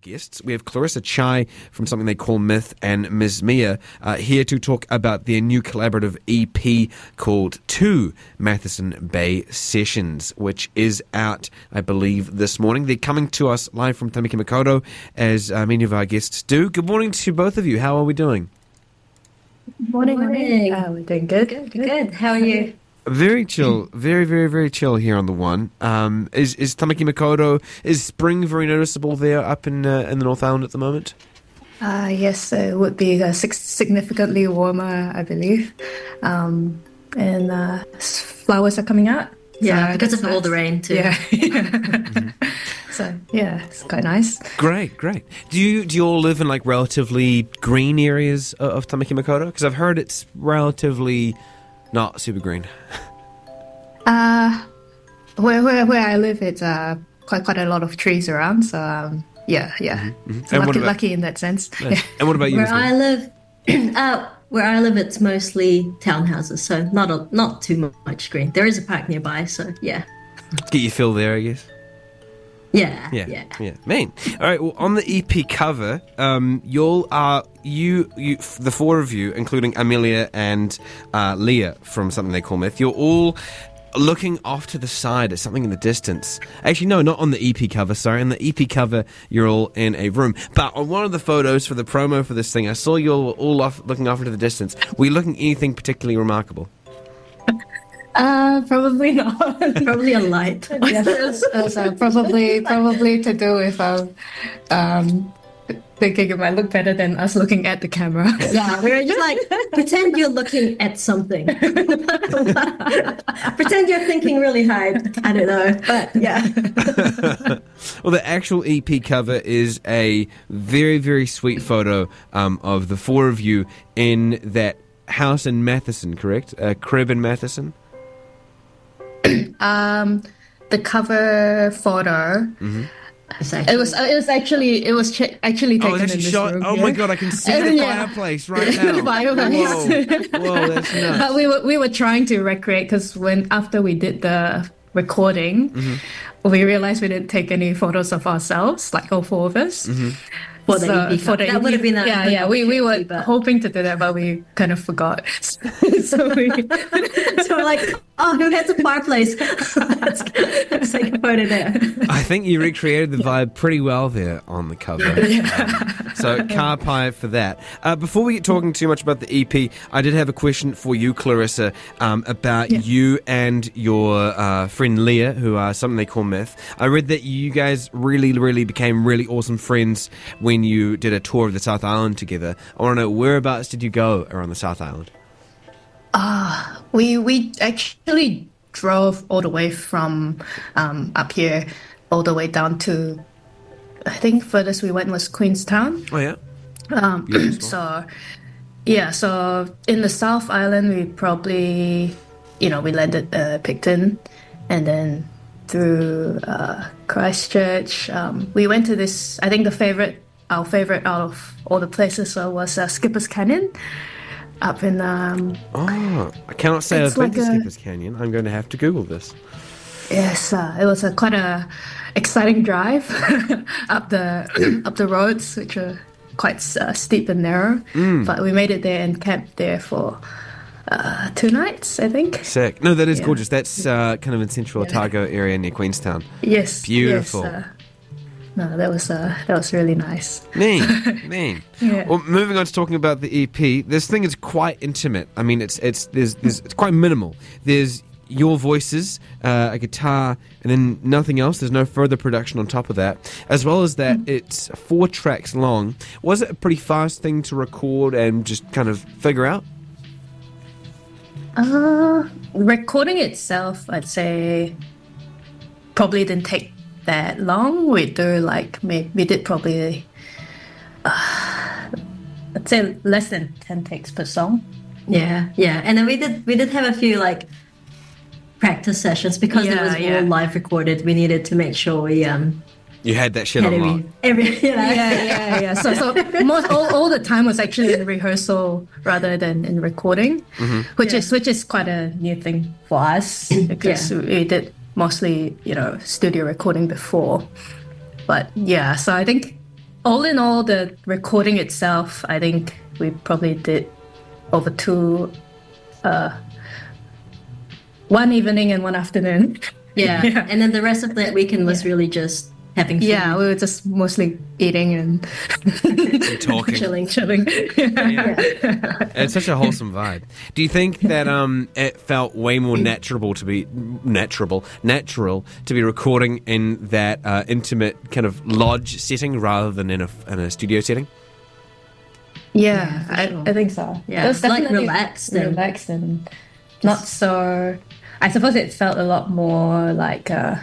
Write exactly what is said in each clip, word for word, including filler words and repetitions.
guests. We have Clarissa Chai from Something They Call Myth and Miz Mia uh, here to talk about their new collaborative E P called Two Matheson Bay Sessions, which is out, I believe, this morning. They're coming to us live from Tamaki Makaurau, as uh, many of our guests do. Good morning to both of you. How are we doing? Morning, morning. Uh, we're doing good. Good, good. How are you? Very chill, very, very, very chill here on the one. Um, is is Tamaki Makaurau, is spring very noticeable there up in uh, in the North Island at the moment? Uh, yes, it would be uh, sig- significantly warmer, I believe. Um, and uh, s- flowers are coming out. Yeah, so because of nice. all the rain too. Yeah. mm-hmm. So yeah, it's quite nice. Great, great. Do you do you all live in like relatively green areas of, of Tamaki Makaurau? Because I've heard it's relatively not super green. Uh, where where where I live, it's uh quite quite a lot of trees around. So um, yeah, yeah. Mm-hmm, mm-hmm. So And what lucky, about- lucky in that sense. Nice. Yeah. And what about you? Where Miz Mia? I live, uh, where I live, it's mostly townhouses, so not a, not too much green. There is a park nearby, so yeah, Get your fill there, I guess. yeah, Yeah, yeah. yeah. Mean. All right. Well, on the E P cover, um, you'll are you you f- the four of you, including Amelia and uh, Leah from Something They Call Myth. You're all looking off to the side at something in the distance. Actually, no, not on the E P cover. Sorry, on the E P cover, you're all in a room. But on one of the photos for the promo for this thing, I saw you all, all off looking off into the distance. Were you looking anything particularly remarkable? Uh, probably not. Probably a light. Yeah, it's, it's, uh, probably probably to do with um, um, thinking it might look better than us looking at the camera. Yeah, we were just like, pretend you're looking at something. Pretend you're thinking really hard. I don't know, but yeah. Well, the actual E P cover is a very, very sweet photo um, of the four of you in that house in Matheson, correct? A crib in Matheson? Um, the cover photo. Mm-hmm. It was. It was actually. It was ch- actually taken Oh, it's in actually this shot. room. Oh here. my god, I can see the Yeah. fireplace right now. The fireplace. Whoa, whoa, that's nuts. But we were we were trying to recreate because when after we did the recording, Mm-hmm. we realized we didn't take any photos of ourselves, like all four of us. Mm-hmm. For the So- E P for the that E P would have been a yeah good yeah we we were opportunity, but- hoping to do that, but we kind of forgot. So we So we're like, oh, who has a fireplace? let's, let's take a photo there. I think you recreated the vibe pretty well there on the cover. Um, so, car pie for that. Uh, before we get talking too much about the E P, I did have a question for you, Clarissa, um, about Yeah. you and your uh, friend Leah, who are Something They Call Myth. I read that you guys really, really became really awesome friends when you did a tour of the South Island together. I want to know, whereabouts did you go around the South Island? we we actually drove all the way from um, up here all the way down to, I think furthest we went was Queenstown. Oh, yeah? Um, Beautiful. so yeah, so in the South Island we probably, you know, we landed uh, Picton, and then through uh, Christchurch, um, we went to this. I think the favorite, our favorite out of all the places uh, was uh, Skipper's Canyon, up in um, Oh, I cannot say It's I've been like to a- Skipper's Canyon. I'm going to have to Google this. yes, uh, it was a quite a exciting drive up the up the roads, which are quite uh, steep and narrow. Mm. But we made it there and camped there for uh, two nights, I think. Sick. No, that is Yeah. gorgeous. That's uh, kind of in central Otago area near Queenstown. Yes, Beautiful. Yes, uh, no, that was uh, that was really nice. Mean, mean. Yeah. Well, moving on to talking about the E P, this thing is quite intimate. I mean, it's it's there's, there's it's quite minimal. There's your voices, uh, a guitar, and then nothing else. There's no further production on top of that. As well as that, it's four tracks long. Was it a pretty fast thing to record and just kind of figure out? Uh, recording itself, I'd say, probably didn't take that long. We do like maybe we did probably, uh, I'd say less than ten takes per song. Yeah, yeah. And then we did we did have a few like practice sessions because it Yeah, was yeah. all live recorded. We needed to make sure we um You had that shit had on every, lock. every you know. Yeah, yeah, yeah. So, so most all, all the time was actually in rehearsal rather than in recording, which Yeah. is which is quite a new thing for us because Yeah. we did mostly, you know, studio recording before. But yeah, so I think all in all, the recording itself, I think we probably did over two, uh, one evening and one afternoon. Yeah. yeah. And then the rest of that weekend was yeah. really just having food. Yeah, we were just mostly eating and, and talking. Chilling. Chilling. Yeah. Yeah. It's such a wholesome vibe. Do you think that um, it felt way more natural to be natural, natural to be recording in that uh, intimate kind of lodge setting rather than in a in a studio setting? Yeah, yeah I, sure. I think so. Yeah, it's like relaxed and relaxed and not so. I suppose it felt a lot more like uh,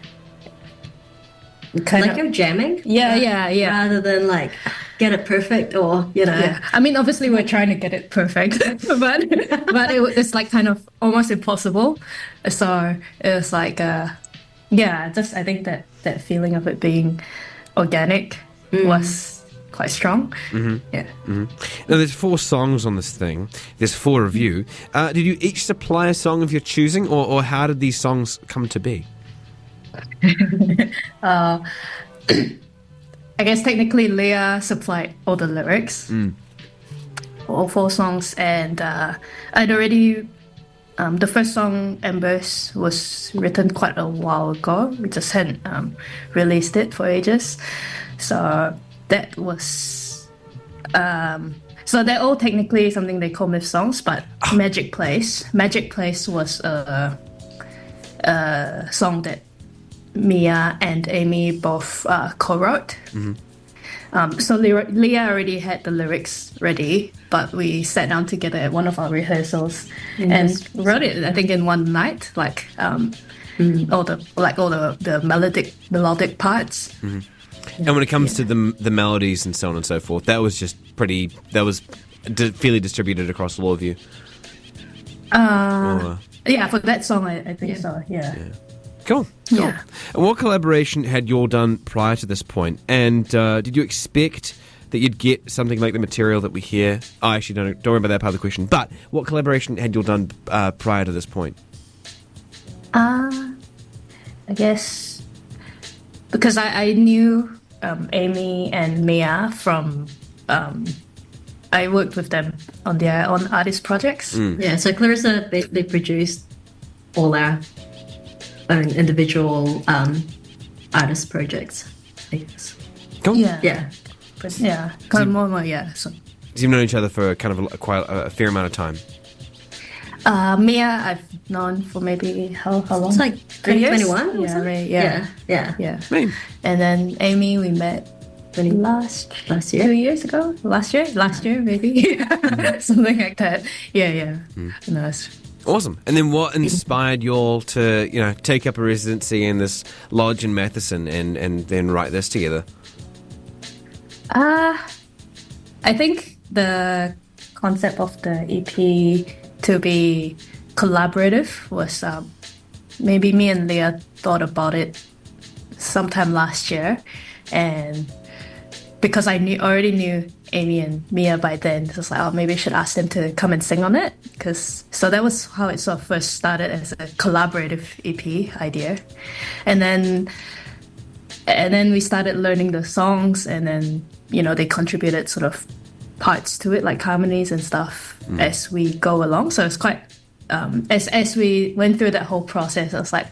kind like of you're jamming. Yeah, yeah, yeah. Rather than like get it perfect or you know. Yeah. I mean, obviously we're trying to get it perfect, but but it, it's like kind of almost impossible. So it was like, uh, yeah, just I think that that feeling of it being organic mm. was quite strong. Mm-hmm. Yeah. Mm-hmm. Now, there's four songs on this thing. There's four of you. Uh, did you each supply a song of your choosing, or, or how did these songs come to be? uh, I guess technically Leah supplied all the lyrics, mm. for all four songs, and uh, I'd already. Um, the first song, Embers, was written quite a while ago. We just hadn't um, released it for ages, so. That was, um, so they're all technically something they call myth songs, but Magic Place. Magic Place was a, a song that Mia and Amy both uh, co-wrote. Mm-hmm. Um, so Le- Leah already had the lyrics ready, but we sat down together at one of our rehearsals mm-hmm. and wrote it, I think, in one night, like um, mm-hmm. all the like all the, the melodic melodic parts. Mm-hmm. And when it comes yeah. to the the melodies and so on and so forth, that was just pretty. That was di- fairly distributed across all of you. Uh, or, yeah, for that song, I, I think yeah. so. Yeah. yeah. Cool. Cool. Yeah. And what collaboration had you all done prior to this point? And uh, did you expect that you'd get something like the material that we hear? Oh, actually, don't don't worry about that part of the question. But what collaboration had you all done uh, prior to this point? Uh, I guess because I, I knew. Um, Amy and Mia from um, I worked with them on their own artist projects. Mm. Yeah, so Clarissa basically produced all our own individual um, artist projects, I guess. Cool. Yeah, yeah, but yeah, kind of more, more, yeah. So. You've known each other for kind of a, quite a, a fair amount of time. Uh, Mia, I've known for maybe how how long? It's like twenty twenty-one. Yeah, right, yeah, yeah, yeah. yeah. And then Amy, we met last last year, two years ago. Last year, last year maybe, something like that. Yeah, yeah. Mm. Nice. Awesome. And then what inspired you all to you know take up a residency in this lodge in Matheson and and then write this together? Uh I think the concept of the E P. To be collaborative was um, maybe me and Leah thought about it sometime last year, and because I knew already knew Amy and Mia by then, it was like, oh, maybe I should ask them to come and sing on it. Because so that was how it sort of first started as a collaborative E P idea, and then and then we started learning the songs, and then you know they contributed sort of parts to it, like harmonies and stuff, mm. as we go along. So it's quite um, as as we went through that whole process, I was like,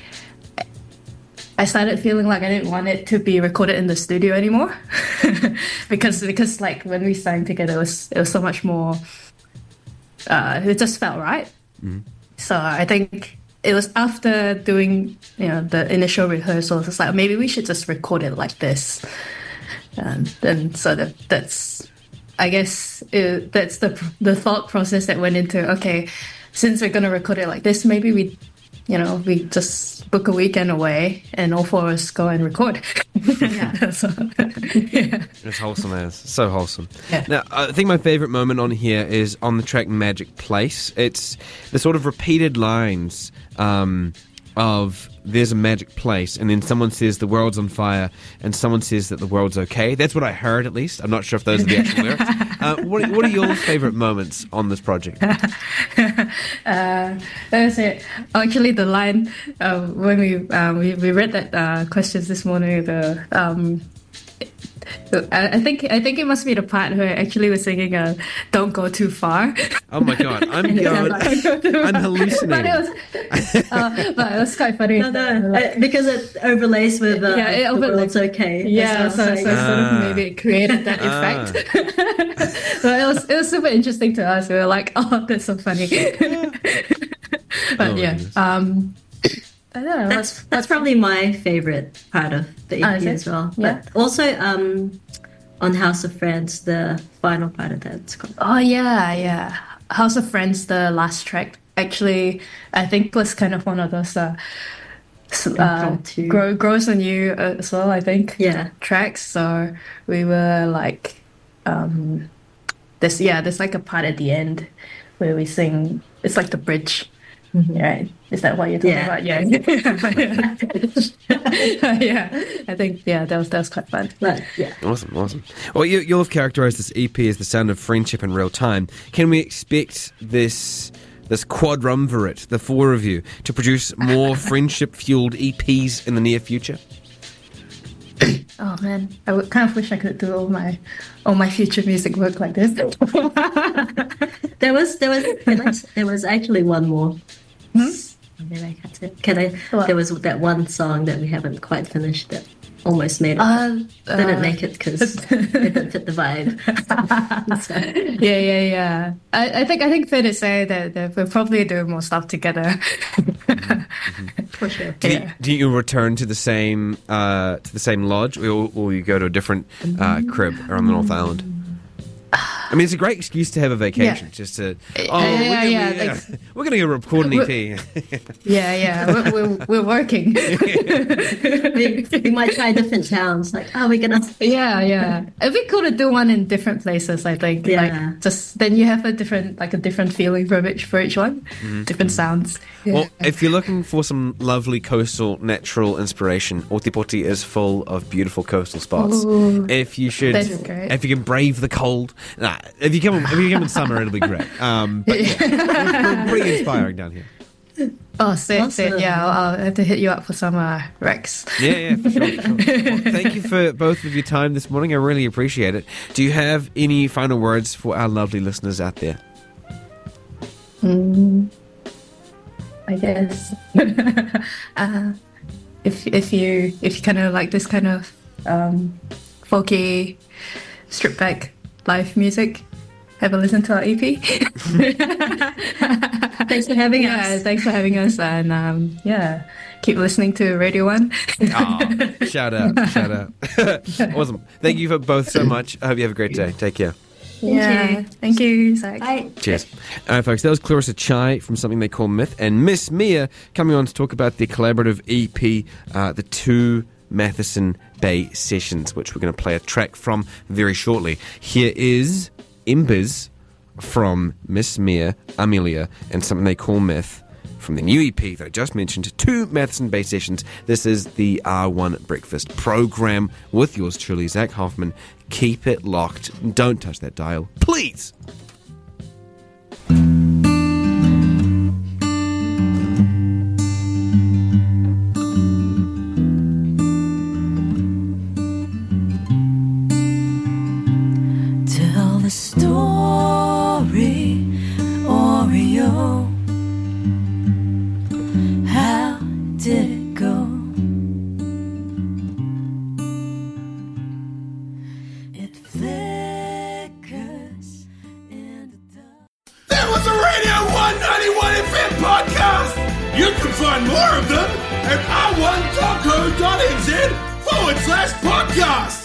I started feeling like I didn't want it to be recorded in the studio anymore, because because like when we sang together, it was it was so much more. Uh, it just felt right. Mm. So I think it was after doing you know the initial rehearsals, it's like maybe we should just record it like this, and then so that that's. I guess it, that's the the thought process that went into, okay, since we're going to record it like this, maybe we, you know, we just book a weekend away and all four of us go and record. Yeah. so, yeah. It's wholesome as. So wholesome. Yeah. Now, I think my favourite moment on here is on the track Magic Place. It's the sort of repeated lines um, of there's a magic place, and then someone says the world's on fire, and someone says that the world's okay. That's what I heard, at least. I'm not sure if those are the actual lyrics. Uh, what, what are your favourite moments on this project? uh, that was it. Actually, the line uh, when we, um, we we read that uh, questions this morning, the um, I I think I think it must be the part where actually we're singing uh, "Don't Go Too Far." Oh my god, I'm going, I'm hallucinating. But it was, uh, but it was quite funny. No, no, uh, because it overlays with uh, Yeah, it the overlays. world's okay. Yeah, as so, well, so sort Ah. of maybe it created that Ah. effect. So it was it was super interesting to us. We were like, oh, that's so funny. But Oh my yeah, goodness. um, I don't know. That's that's probably my favorite part of the E P Oh, is it? as well. Yeah. But also um, on House of Friends, the final part of that's called. Oh yeah, yeah. House of Friends, the last track, actually, I think was kind of one of those uh, s- uh, Impromptu. grow, grows on you uh, as well. I think Yeah. tracks. So we were like, um, this yeah, there's like a part at the end where we sing. It's like the bridge. Right? Is that what you're talking Yeah. about? Yeah. Yeah. I think yeah, that was that was quite fun. But yeah, Awesome, awesome. Well, you, you'll have characterised this E P as the sound of friendship in real time. Can we expect this this quadrumvirate, the four of you, to produce more friendship-fueled E Ps in the near future? Oh man, I would kind of wish I could do all my all my future music work like this. there was there was can I, there was actually one more. Maybe I cut it. Can I? What? There was that one song that we haven't quite finished that almost made it. Uh, Didn't uh, make it because it didn't fit the vibe. So, Yeah, yeah, yeah. I, I think I think fair to say that, that we'll probably do more stuff together. for sure. Do you, Yeah. do you return to the same uh, to the same lodge, or, or you go to a different uh, crib around the North Island? I mean, it's a great excuse to have a vacation, Yeah. just to oh, Yeah, we're, yeah, gonna, yeah, be- yeah, thanks. we're gonna go record an E P. Yeah, yeah. We're we're, we're working. we, we might try different towns. Like, oh, we're gonna. Yeah, yeah. It'd be cool to do one in different places, I think. Yeah. Like just then you have a different like a different feeling for each for each one. Different sounds. Yeah. Well, if you're looking for some lovely coastal natural inspiration, Otipoti is full of beautiful coastal spots. Ooh, if you should, that's great. if you can brave the cold, nah, if you come, if you come in summer, it'll be great. Um, but yeah, it's pretty inspiring down here. Oh, sit, Awesome. sit. Yeah, I'll, I'll have to hit you up for some uh, Rex. Yeah, yeah, for sure. For sure. Well, thank you for both of your time this morning. I really appreciate it. Do you have any final words for our lovely listeners out there? Mm, I guess. uh, if if you if you kind of like this kind of um, folky, stripped back live music, have a listen to our E P. Thanks for having Yeah, us. thanks for having us, and um, yeah, keep listening to Radio One. Oh, shout out, shout out. Awesome. Thank you for both so much. I hope you have a great day. Take care. yeah, you. thank you, Zach. Bye. Cheers. All right, folks, that was Clarissa Chai from Something They Call Myth, and Miss Mia coming on to talk about the collaborative E P, uh, the two Matheson Bay Sessions, which we're going to play a track from very shortly. Here is Embers from Miss Mia, Amelia, and Something They Call Myth from the new E P that I just mentioned, two Matheson Bay Sessions. This is the R one Breakfast program with yours truly, Zach Hoffman. Keep it locked. Don't touch that dial, please. Tell the story, Oreo. How did it go? It flickers in the dark. That was a Radio one ninety-one F M podcast. You can find more of them at r one dot co dot n z forward slash podcast.